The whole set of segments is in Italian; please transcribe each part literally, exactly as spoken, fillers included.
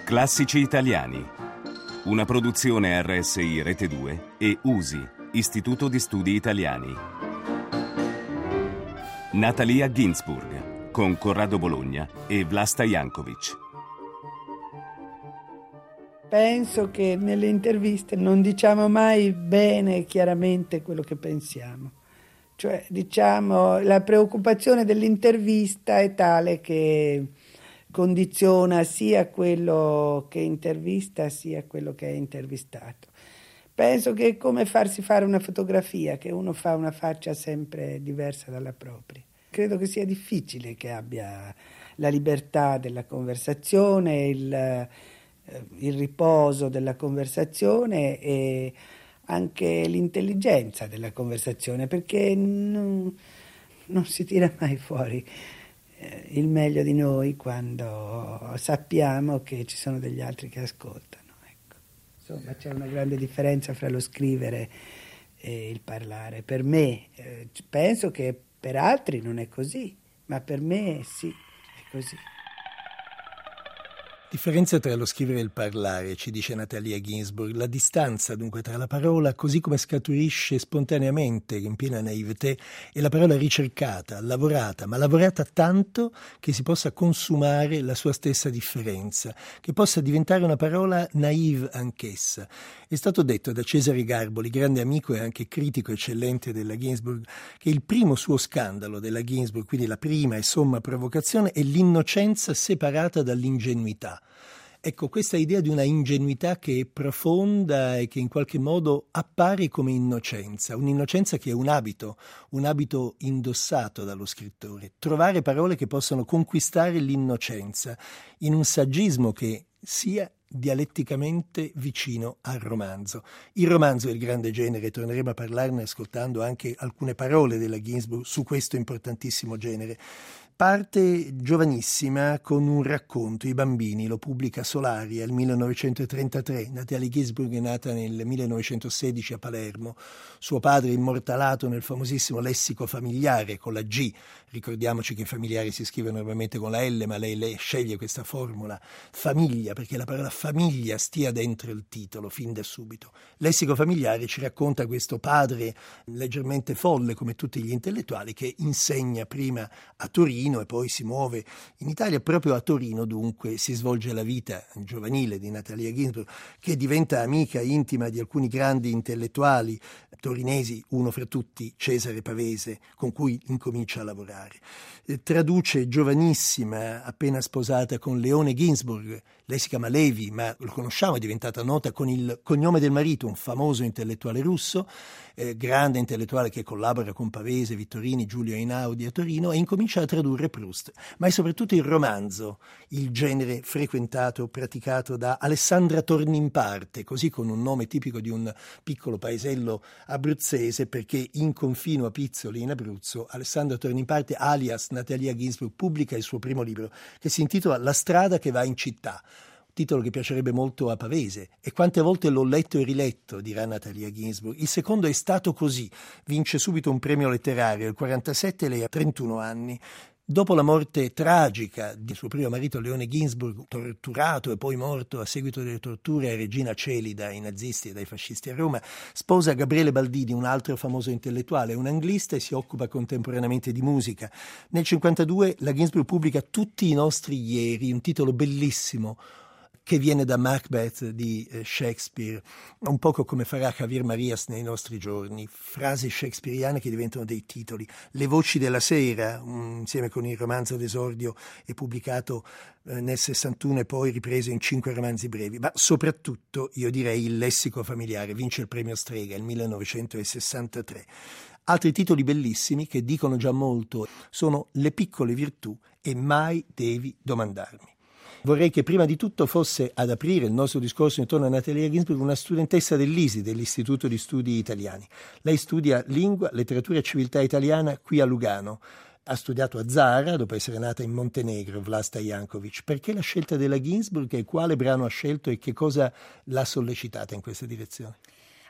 Classici italiani. Una produzione R S I Rete due e U S I, Istituto di Studi Italiani. Natalia Ginzburg, con Corrado Bologna e Vlasta Jankovic. Penso che nelle interviste non diciamo mai bene e chiaramente quello che pensiamo. Cioè, diciamo, la preoccupazione dell'intervista è tale che condiziona sia quello che intervista sia quello che è intervistato. Penso che è come farsi fare una fotografia, che uno fa una faccia sempre diversa dalla propria. Credo che sia difficile che abbia la libertà della conversazione, il, il riposo della conversazione e anche l'intelligenza della conversazione, perché non, non si tira mai fuori il meglio di noi quando sappiamo che ci sono degli altri che ascoltano. Ecco. Insomma, c'è una grande differenza fra lo scrivere e il parlare. Per me, eh, penso che per altri non è così, ma per me sì, è così. Differenza tra lo scrivere e il parlare, ci dice Natalia Ginzburg, la distanza dunque tra la parola così come scaturisce spontaneamente in piena naivete e la parola ricercata, lavorata, ma lavorata tanto che si possa consumare la sua stessa differenza, che possa diventare una parola naive anch'essa. È stato detto da Cesare Garboli, grande amico e anche critico eccellente della Ginzburg, che il primo suo scandalo della Ginzburg, quindi la prima e somma provocazione, è l'innocenza separata dall'ingenuità. Ecco, questa idea di una ingenuità che è profonda e che in qualche modo appare come innocenza, un'innocenza che è un abito, un abito indossato dallo scrittore. Trovare parole che possano conquistare l'innocenza in un saggismo che sia dialetticamente vicino al romanzo. Il romanzo è il grande genere, torneremo a parlarne ascoltando anche alcune parole della Ginzburg su questo importantissimo genere. Parte giovanissima con un racconto, I bambini, lo pubblica Solaria nel millenovecentotrentatré. Natalia Ginzburg è nata nel millenovecentosedici a Palermo. Suo padre immortalato nel famosissimo lessico familiare con la G. Ricordiamoci che familiari si scrive normalmente con la L, ma lei, lei sceglie questa formula famiglia, perché la parola famiglia stia dentro il titolo fin da subito. Lessico familiare ci racconta questo padre leggermente folle, come tutti gli intellettuali, che insegna prima a Torino e poi si muove in Italia. Proprio a Torino dunque si svolge la vita giovanile di Natalia Ginzburg, che diventa amica intima di alcuni grandi intellettuali torinesi, uno fra tutti Cesare Pavese, con cui incomincia a lavorare. Eh, traduce giovanissima, appena sposata con Leone Ginzburg. Lei si chiama Levi, ma lo conosciamo, è diventata nota con il cognome del marito, un famoso intellettuale russo, eh, grande intellettuale che collabora con Pavese, Vittorini, Giulio Einaudi a Torino, e incomincia a tradurre Proust. Ma è soprattutto il romanzo, il genere frequentato, praticato da Alessandra Tornimparte, così con un nome tipico di un piccolo paesello abruzzese, perché in confino a Pizzoli in Abruzzo, Alessandra Tornimparte alias Natalia Ginzburg pubblica il suo primo libro, che si intitola La strada che va in città. Titolo che piacerebbe molto a Pavese. E quante volte l'ho letto e riletto, dirà Natalia Ginzburg. Il secondo è stato così. Vince subito un premio letterario. Nel quarantasette lei ha trentuno anni. Dopo la morte tragica di suo primo marito Leone Ginzburg, torturato e poi morto a seguito delle torture a Regina Coeli dai nazisti e dai fascisti a Roma, sposa Gabriele Baldini, un altro famoso intellettuale, un anglista, e si occupa contemporaneamente di musica. Nel cinquantadue la Ginzburg pubblica Tutti i nostri ieri, un titolo bellissimo, che viene da Macbeth di Shakespeare, un poco come farà Javier Marías nei nostri giorni, frasi shakespeariane che diventano dei titoli. Le voci della sera, um, insieme con il romanzo d'esordio, è pubblicato eh, nel sessantuno e poi ripreso in cinque romanzi brevi, ma soprattutto io direi Il lessico familiare, vince il premio Strega nel millenovecentosessantatré. Altri titoli bellissimi che dicono già molto sono Le piccole virtù e Mai devi domandarmi. Vorrei che prima di tutto fosse ad aprire il nostro discorso intorno a Natalia Ginzburg una studentessa dell'I S I, dell'Istituto di Studi Italiani. Lei studia lingua, letteratura e civiltà italiana qui a Lugano. Ha studiato a Zara dopo essere nata in Montenegro, Vlasta Jankovic. Perché la scelta della Ginzburg e quale brano ha scelto e che cosa l'ha sollecitata in questa direzione?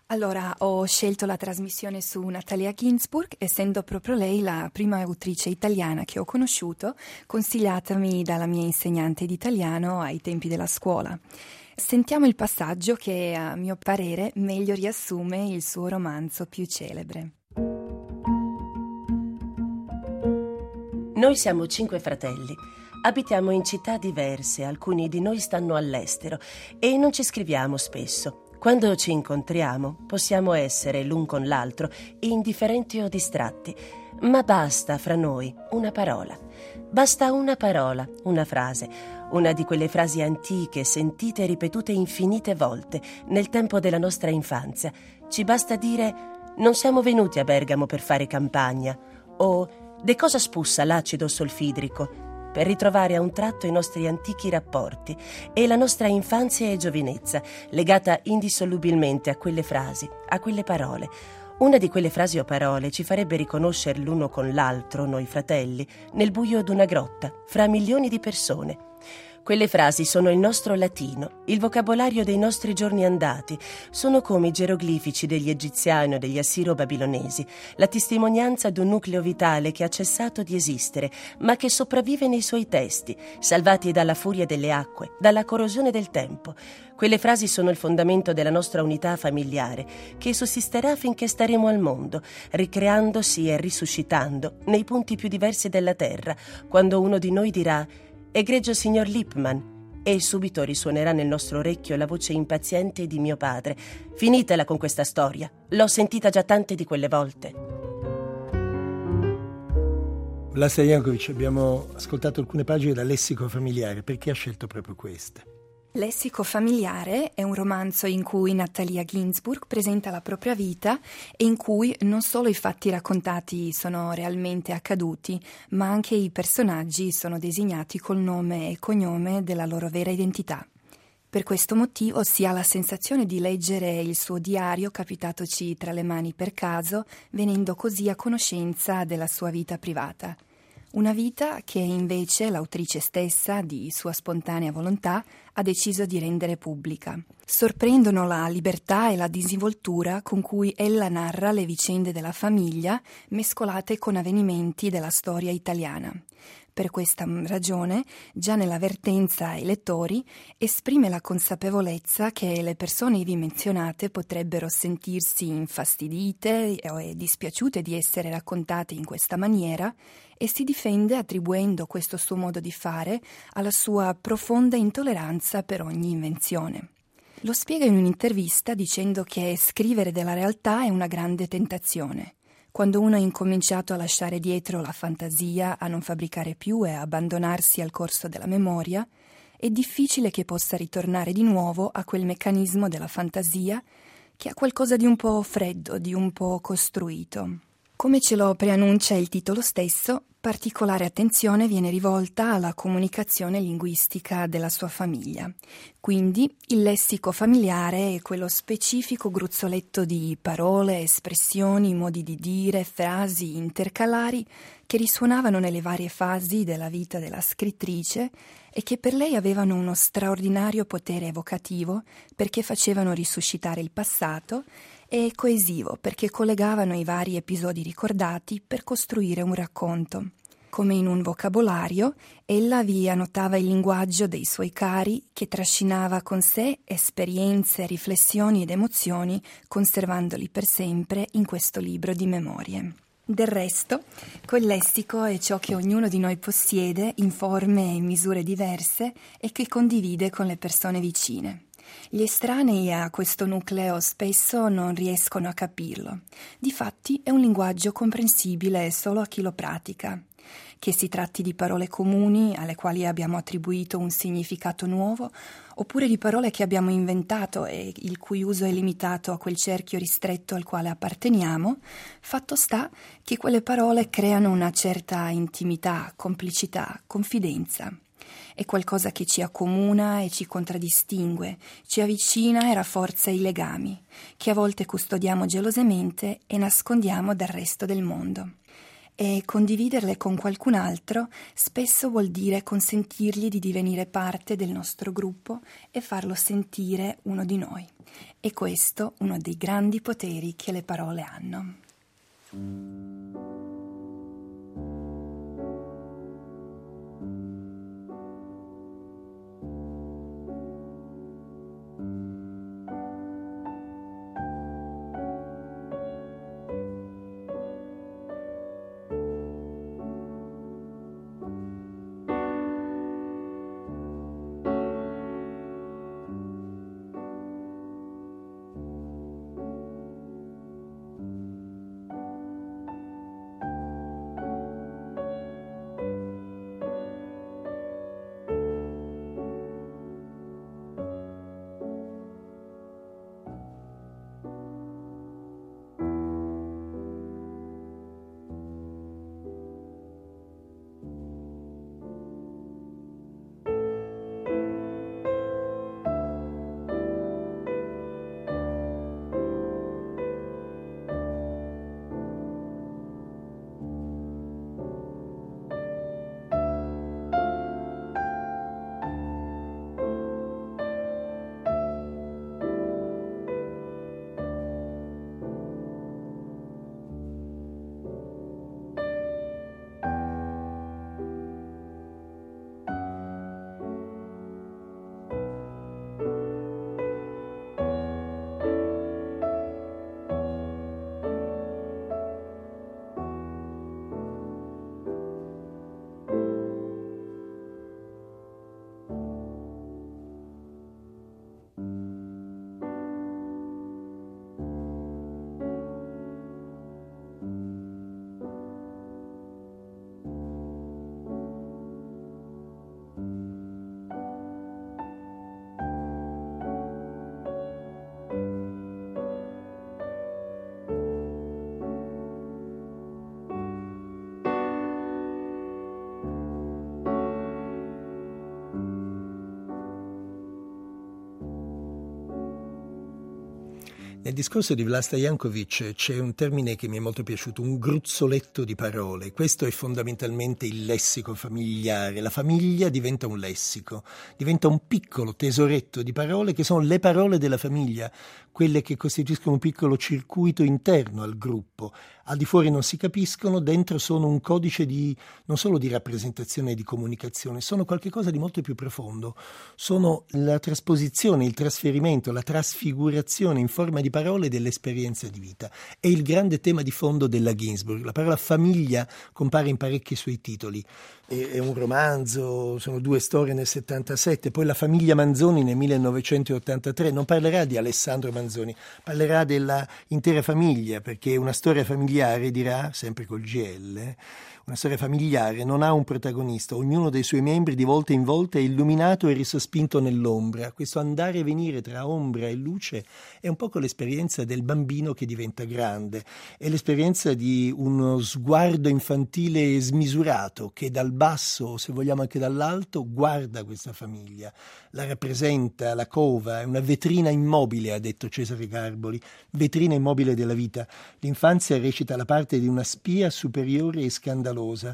Allora, ho scelto la trasmissione su Natalia Ginzburg, essendo proprio lei la prima autrice italiana che ho conosciuto, consigliatami dalla mia insegnante di italiano ai tempi della scuola. Sentiamo il passaggio che, a mio parere, meglio riassume il suo romanzo più celebre. Noi siamo cinque fratelli. Abitiamo in città diverse, alcuni di noi stanno all'estero e non ci scriviamo spesso. Quando ci incontriamo possiamo essere l'un con l'altro indifferenti o distratti, ma basta fra noi una parola. Basta una parola, una frase, una di quelle frasi antiche, sentite e ripetute infinite volte nel tempo della nostra infanzia. Ci basta dire: non siamo venuti a Bergamo per fare campagna, o de cosa spussa l'acido solfidrico, per ritrovare a un tratto i nostri antichi rapporti e la nostra infanzia e giovinezza, legata indissolubilmente a quelle frasi, a quelle parole. Una di quelle frasi o parole ci farebbe riconoscere l'uno con l'altro, noi fratelli, nel buio d'una grotta, fra milioni di persone. Quelle frasi sono il nostro latino, il vocabolario dei nostri giorni andati, sono come i geroglifici degli egiziani o degli assiro-babilonesi, la testimonianza di un nucleo vitale che ha cessato di esistere, ma che sopravvive nei suoi testi, salvati dalla furia delle acque, dalla corrosione del tempo. Quelle frasi sono il fondamento della nostra unità familiare, che sussisterà finché staremo al mondo, ricreandosi e risuscitando nei punti più diversi della terra, quando uno di noi dirà: egregio signor Lippmann, e subito risuonerà nel nostro orecchio la voce impaziente di mio padre: finitela con questa storia, l'ho sentita già tante di quelle volte. Vlasta Jankovic, abbiamo ascoltato alcune pagine da Lessico familiare. Perché ha scelto proprio queste? Lessico familiare è un romanzo in cui Natalia Ginzburg presenta la propria vita e in cui non solo i fatti raccontati sono realmente accaduti, ma anche i personaggi sono designati col nome e cognome della loro vera identità. Per questo motivo si ha la sensazione di leggere il suo diario capitatoci tra le mani per caso, venendo così a conoscenza della sua vita privata. Una vita che invece l'autrice stessa, di sua spontanea volontà, ha deciso di rendere pubblica. Sorprendono la libertà e la disinvoltura con cui ella narra le vicende della famiglia, mescolate con avvenimenti della storia italiana. Per questa ragione, già nell'avvertenza ai lettori, esprime la consapevolezza che le persone ivi menzionate potrebbero sentirsi infastidite e dispiaciute di essere raccontate in questa maniera, e si difende attribuendo questo suo modo di fare alla sua profonda intolleranza per ogni invenzione. Lo spiega in un'intervista dicendo che scrivere della realtà è una grande tentazione. Quando uno ha incominciato a lasciare dietro la fantasia, a non fabbricare più e a abbandonarsi al corso della memoria, è difficile che possa ritornare di nuovo a quel meccanismo della fantasia che ha qualcosa di un po' freddo, di un po' costruito. Come ce lo preannuncia il titolo stesso, particolare attenzione viene rivolta alla comunicazione linguistica della sua famiglia. Quindi il lessico familiare è quello specifico gruzzoletto di parole, espressioni, modi di dire, frasi intercalari che risuonavano nelle varie fasi della vita della scrittrice e che per lei avevano uno straordinario potere evocativo perché facevano risuscitare il passato, e coesivo perché collegavano i vari episodi ricordati per costruire un racconto. Come in un vocabolario, ella vi annotava il linguaggio dei suoi cari che trascinava con sé esperienze, riflessioni ed emozioni, conservandoli per sempre in questo libro di memorie. Del resto, quel lessico è ciò che ognuno di noi possiede in forme e misure diverse e che condivide con le persone vicine. Gli estranei a questo nucleo spesso non riescono a capirlo. Difatti è un linguaggio comprensibile solo a chi lo pratica. Che si tratti di parole comuni alle quali abbiamo attribuito un significato nuovo, oppure di parole che abbiamo inventato e il cui uso è limitato a quel cerchio ristretto al quale apparteniamo, fatto sta che quelle parole creano una certa intimità, complicità, confidenza. È qualcosa che ci accomuna e ci contraddistingue, ci avvicina e rafforza i legami, che a volte custodiamo gelosamente e nascondiamo dal resto del mondo. e condividerle con qualcun altro spesso vuol dire consentirgli di divenire parte del nostro gruppo e farlo sentire uno di noi. E questo uno dei grandi poteri che le parole hanno. Nel discorso di Vlasta Jankovic c'è un termine che mi è molto piaciuto, un gruzzoletto di parole. Questo è fondamentalmente il lessico familiare. La famiglia diventa un lessico, diventa un piccolo tesoretto di parole che sono le parole della famiglia, quelle che costituiscono un piccolo circuito interno al gruppo. Al di fuori non si capiscono, dentro sono un codice di non solo di rappresentazione e di comunicazione, sono qualcosa di molto più profondo. Sono la trasposizione, il trasferimento, la trasfigurazione in forma di parole dell'esperienza di vita. È il grande tema di fondo della Ginsburg. La parola famiglia compare in parecchi suoi titoli. È un romanzo, sono due storie nel settantasette, poi La famiglia Manzoni nel millenovecentottantatré. Non parlerà di Alessandro Manzoni, parlerà della intera famiglia, perché una storia familiare, dirà, sempre col G L, una storia familiare non ha un protagonista, ognuno dei suoi membri di volta in volta è illuminato e risospinto nell'ombra. Questo andare e venire tra ombra e luce è un po' l'esperienza del bambino che diventa grande, è l'esperienza di uno sguardo infantile smisurato che dal basso, se vogliamo anche dall'alto, guarda questa famiglia, la rappresenta, la cova, è una vetrina immobile, ha detto Cesare Garboli, vetrina immobile della vita. L'infanzia recita la parte di una spia superiore e scandalosa,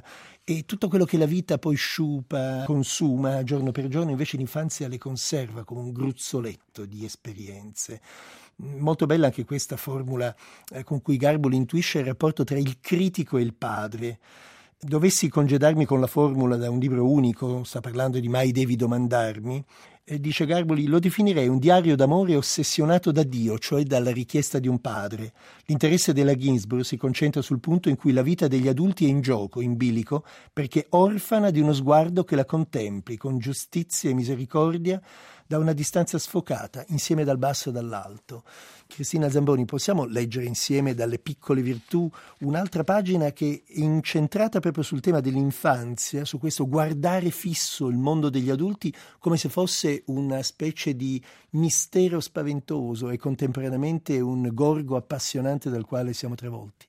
e tutto quello che la vita poi sciupa, consuma giorno per giorno, invece l'infanzia le conserva come un gruzzoletto di esperienze. Molto bella anche questa formula eh, con cui Garboli intuisce il rapporto tra il critico e il padre. Dovessi congedarmi con la formula da un libro unico, sta parlando di Mai devi domandarmi, e dice Garboli, lo definirei un diario d'amore ossessionato da Dio, cioè dalla richiesta di un padre. L'interesse della Ginsburg si concentra sul punto in cui la vita degli adulti è in gioco, in bilico, perché orfana di uno sguardo che la contempli con giustizia e misericordia da una distanza sfocata, insieme dal basso e dall'alto. Cristina Zamboni, possiamo leggere insieme dalle piccole virtù un'altra pagina che è incentrata proprio sul tema dell'infanzia, su questo guardare fisso il mondo degli adulti come se fosse una specie di mistero spaventoso e contemporaneamente un gorgo appassionante dal quale siamo travolti?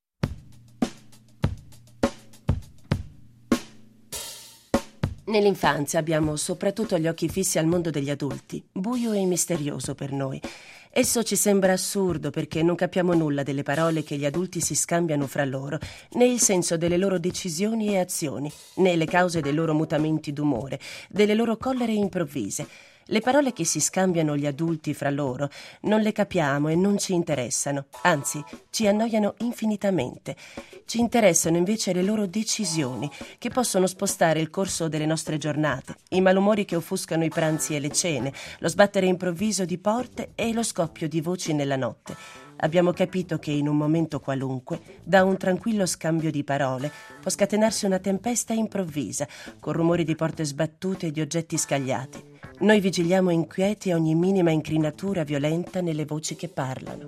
Nell'infanzia abbiamo soprattutto gli occhi fissi al mondo degli adulti, buio e misterioso per noi. Esso ci sembra assurdo perché non capiamo nulla delle parole che gli adulti si scambiano fra loro, né il senso delle loro decisioni e azioni, né le cause dei loro mutamenti d'umore, delle loro collere improvvise. Le parole che si scambiano gli adulti fra loro non le capiamo e non ci interessano, anzi ci annoiano infinitamente. Ci interessano invece le loro decisioni, che possono spostare il corso delle nostre giornate, i malumori che offuscano i pranzi e le cene, lo sbattere improvviso di porte e lo scoppio di voci nella notte. Abbiamo capito che in un momento qualunque, da un tranquillo scambio di parole, può scatenarsi una tempesta improvvisa, con rumori di porte sbattute e di oggetti scagliati. Noi vigiliamo inquieti ogni minima incrinatura violenta nelle voci che parlano.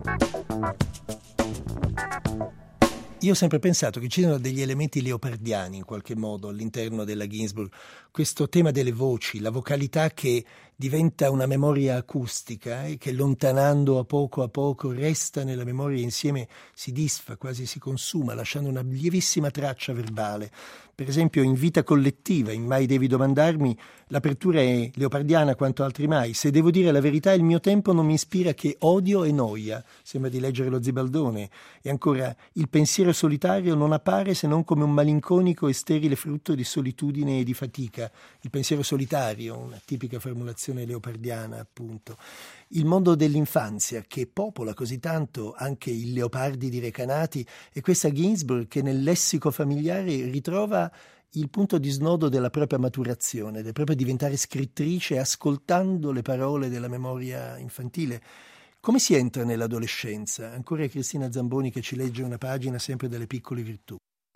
Io ho sempre pensato che ci siano degli elementi leopardiani in qualche modo all'interno della Ginsburg. Questo tema delle voci, la vocalità che diventa una memoria acustica e che lontanando a poco a poco resta nella memoria e insieme si disfa, quasi si consuma, lasciando una lievissima traccia verbale. Per esempio in Vita collettiva, in Mai devi domandarmi, l'apertura è leopardiana quanto altri mai. Se devo dire la verità, il mio tempo non mi ispira che odio e noia. Sembra di leggere lo Zibaldone. E ancora, il pensiero solitario non appare se non come un malinconico e sterile frutto di solitudine e di fatica. Il pensiero solitario, una tipica formulazione leopardiana, appunto. Il mondo dell'infanzia, che popola così tanto anche il Leopardi di Recanati, e questa Ginsburg che nel lessico familiare ritrova il punto di snodo della propria maturazione, del proprio diventare scrittrice ascoltando le parole della memoria infantile. Come si entra nell'adolescenza? Ancora Cristina Zamboni che ci legge una pagina sempre delle piccole virtù.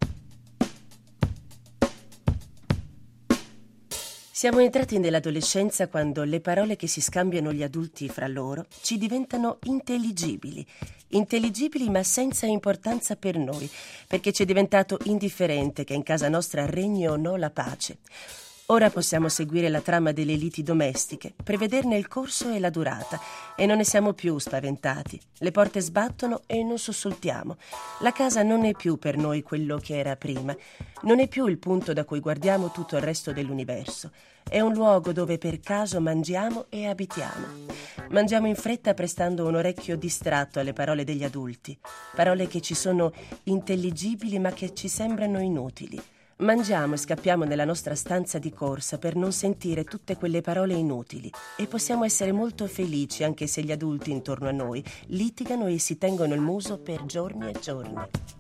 Siamo entrati nell'adolescenza quando le parole che si scambiano gli adulti fra loro ci diventano intelligibili. Intelligibili ma senza importanza per noi, perché ci è diventato indifferente che in casa nostra regni o no la pace. Ora possiamo seguire la trama delle liti domestiche, prevederne il corso e la durata, e non ne siamo più spaventati. Le porte sbattono e non sussultiamo. La casa non è più per noi quello che era prima. Non è più il punto da cui guardiamo tutto il resto dell'universo. È un luogo dove per caso mangiamo e abitiamo. Mangiamo in fretta prestando un orecchio distratto alle parole degli adulti, parole che ci sono intelligibili ma che ci sembrano inutili. Mangiamo e scappiamo nella nostra stanza di corsa per non sentire tutte quelle parole inutili e possiamo essere molto felici anche se gli adulti intorno a noi litigano e si tengono il muso per giorni e giorni.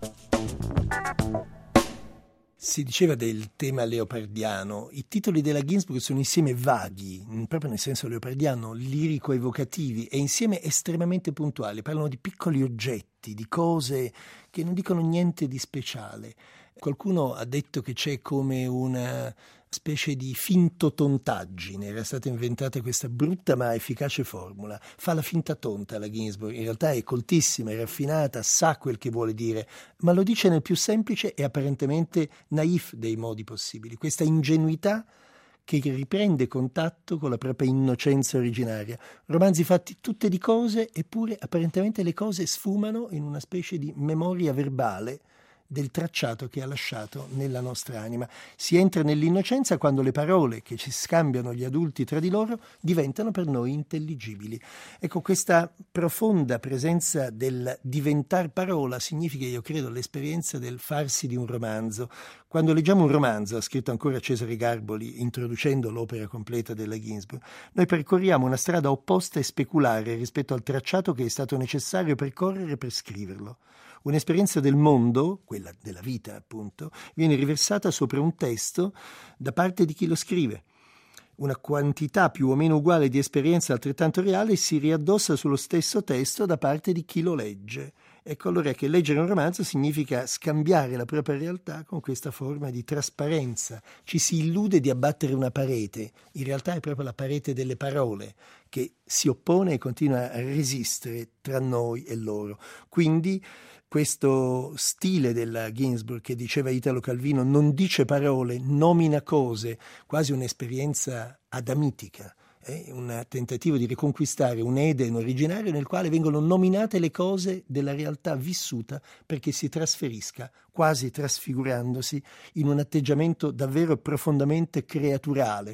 Si diceva del tema leopardiano, i titoli della Ginsburg sono insieme vaghi, proprio nel senso leopardiano, lirico-evocativi e insieme estremamente puntuali, parlano di piccoli oggetti, di cose che non dicono niente di speciale. Qualcuno ha detto che c'è come una specie di fintotontaggine, era stata inventata questa brutta ma efficace formula. Fa la finta tonta la Ginsburg, in realtà è coltissima, è raffinata, sa quel che vuole dire, ma lo dice nel più semplice e apparentemente naif dei modi possibili. Questa ingenuità che riprende contatto con la propria innocenza originaria. Romanzi fatti tutte di cose, eppure apparentemente le cose sfumano in una specie di memoria verbale del tracciato che ha lasciato nella nostra anima. Si entra nell'innocenza quando le parole che ci scambiano gli adulti tra di loro diventano per noi intelligibili. Ecco, questa profonda presenza del diventar parola significa, io credo, l'esperienza del farsi di un romanzo. Quando leggiamo un romanzo, ha scritto ancora Cesare Garboli, introducendo l'opera completa della Ginsburg, noi percorriamo una strada opposta e speculare rispetto al tracciato che è stato necessario percorrere per scriverlo. Un'esperienza del mondo, quella della vita appunto, viene riversata sopra un testo da parte di chi lo scrive. Una quantità più o meno uguale di esperienza altrettanto reale si riaddossa sullo stesso testo da parte di chi lo legge. Ecco allora che leggere un romanzo significa scambiare la propria realtà con questa forma di trasparenza. Ci si illude di abbattere una parete, in realtà è proprio la parete delle parole che si oppone e continua a resistere tra noi e loro. Quindi questo stile della Ginsburg che diceva Italo Calvino non dice parole, nomina cose, quasi un'esperienza adamitica. È un tentativo di riconquistare un Eden originario nel quale vengono nominate le cose della realtà vissuta perché si trasferisca, quasi trasfigurandosi, in un atteggiamento davvero profondamente creaturale,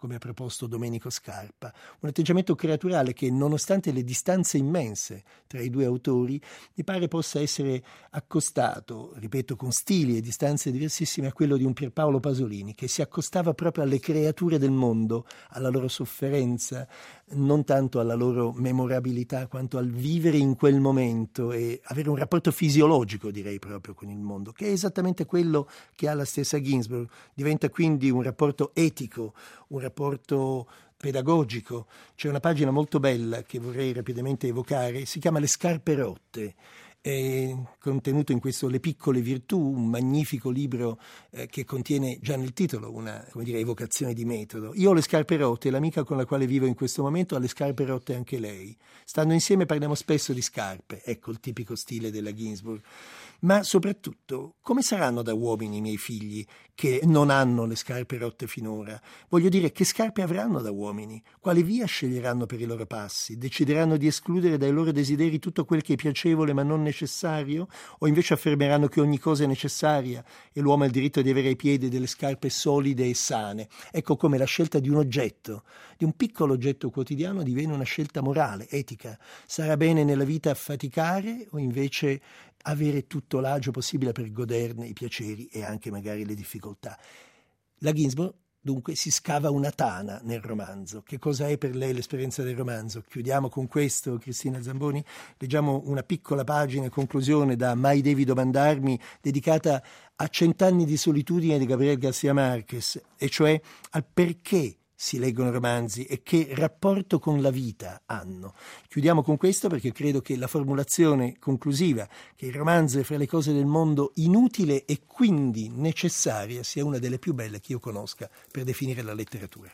come ha proposto Domenico Scarpa, un atteggiamento creaturale che, nonostante le distanze immense tra i due autori, mi pare possa essere accostato, ripeto, con stili e distanze diversissime, a quello di un Pierpaolo Pasolini, che si accostava proprio alle creature del mondo, alla loro sofferenza, non tanto alla loro memorabilità quanto al vivere in quel momento e avere un rapporto fisiologico, direi, proprio con il mondo, che è esattamente quello che ha la stessa Ginsburg. Diventa quindi un rapporto etico, un rapporto pedagogico. C'è una pagina molto bella che vorrei rapidamente evocare, si chiama Le scarpe rotte. È contenuto in questo Le piccole virtù, un magnifico libro eh, che contiene già nel titolo una, come dire, evocazione di metodo. Io ho le scarpe rotte, l'amica con la quale vivo in questo momento ha le scarpe rotte anche lei. Stando insieme parliamo spesso di scarpe, ecco il tipico stile della Ginsburg. Ma soprattutto, come saranno da uomini i miei figli che non hanno le scarpe rotte finora? Voglio dire, che scarpe avranno da uomini? Quale via sceglieranno per i loro passi? Decideranno di escludere dai loro desideri tutto quel che è piacevole ma non necessario? O invece affermeranno che ogni cosa è necessaria e l'uomo ha il diritto di avere ai piedi delle scarpe solide e sane? Ecco come la scelta di un oggetto, di un piccolo oggetto quotidiano, diviene una scelta morale, etica. Sarà bene nella vita affaticare o invece avere tutto l'agio possibile per goderne i piaceri e anche magari le difficoltà? La Ginsburg dunque si scava una tana nel romanzo. Che cosa è per lei l'esperienza del romanzo? Chiudiamo con questo, Cristina Zamboni. Leggiamo una piccola pagina, conclusione da Mai devi domandarmi, dedicata a Cent'anni di solitudine di Gabriel García Márquez, e cioè al perché si leggono romanzi e che rapporto con la vita hanno. Chiudiamo con questo perché credo che la formulazione conclusiva, che il romanzo è fra le cose del mondo inutile e quindi necessaria, sia una delle più belle che io conosca per definire la letteratura.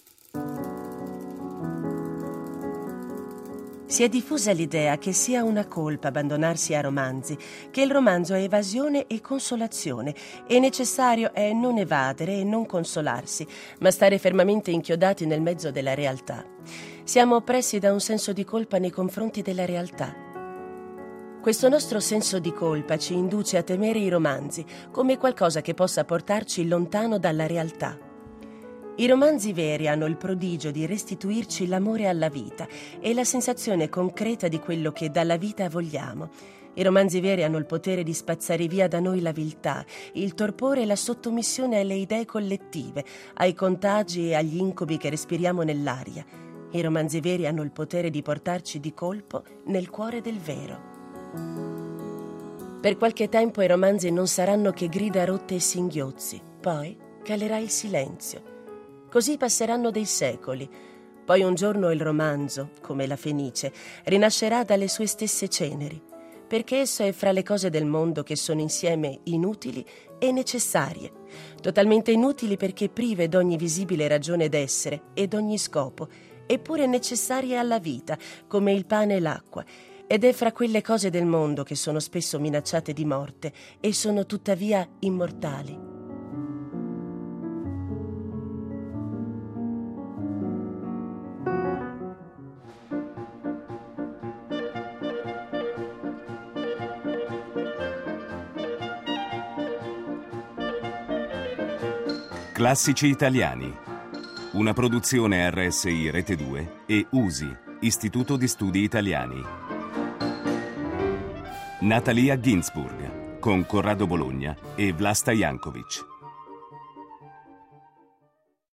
Si è diffusa l'idea che sia una colpa abbandonarsi a romanzi, che il romanzo è evasione e consolazione, e necessario è non evadere e non consolarsi, ma stare fermamente inchiodati nel mezzo della realtà. Siamo oppressi da un senso di colpa nei confronti della realtà. Questo nostro senso di colpa ci induce a temere i romanzi come qualcosa che possa portarci lontano dalla realtà. I romanzi veri hanno il prodigio di restituirci l'amore alla vita e la sensazione concreta di quello che dalla vita vogliamo. I romanzi veri hanno il potere di spazzare via da noi la viltà, il torpore e la sottomissione alle idee collettive, ai contagi e agli incubi che respiriamo nell'aria. I romanzi veri hanno il potere di portarci di colpo nel cuore del vero. Per qualche tempo i romanzi non saranno che grida rotte e singhiozzi, poi calerà il silenzio. Così passeranno dei secoli. Poi un giorno il romanzo, come la Fenice, rinascerà dalle sue stesse ceneri, perché esso è fra le cose del mondo che sono insieme inutili e necessarie. Totalmente inutili perché prive d'ogni visibile ragione d'essere e d'ogni scopo, eppure necessarie alla vita, come il pane e l'acqua. Ed è fra quelle cose del mondo che sono spesso minacciate di morte e sono tuttavia immortali. Classici italiani. Una produzione R S I Rete due e U S I, Istituto di Studi Italiani. Natalia Ginsburg, con Corrado Bologna e Vlasta Jankovic.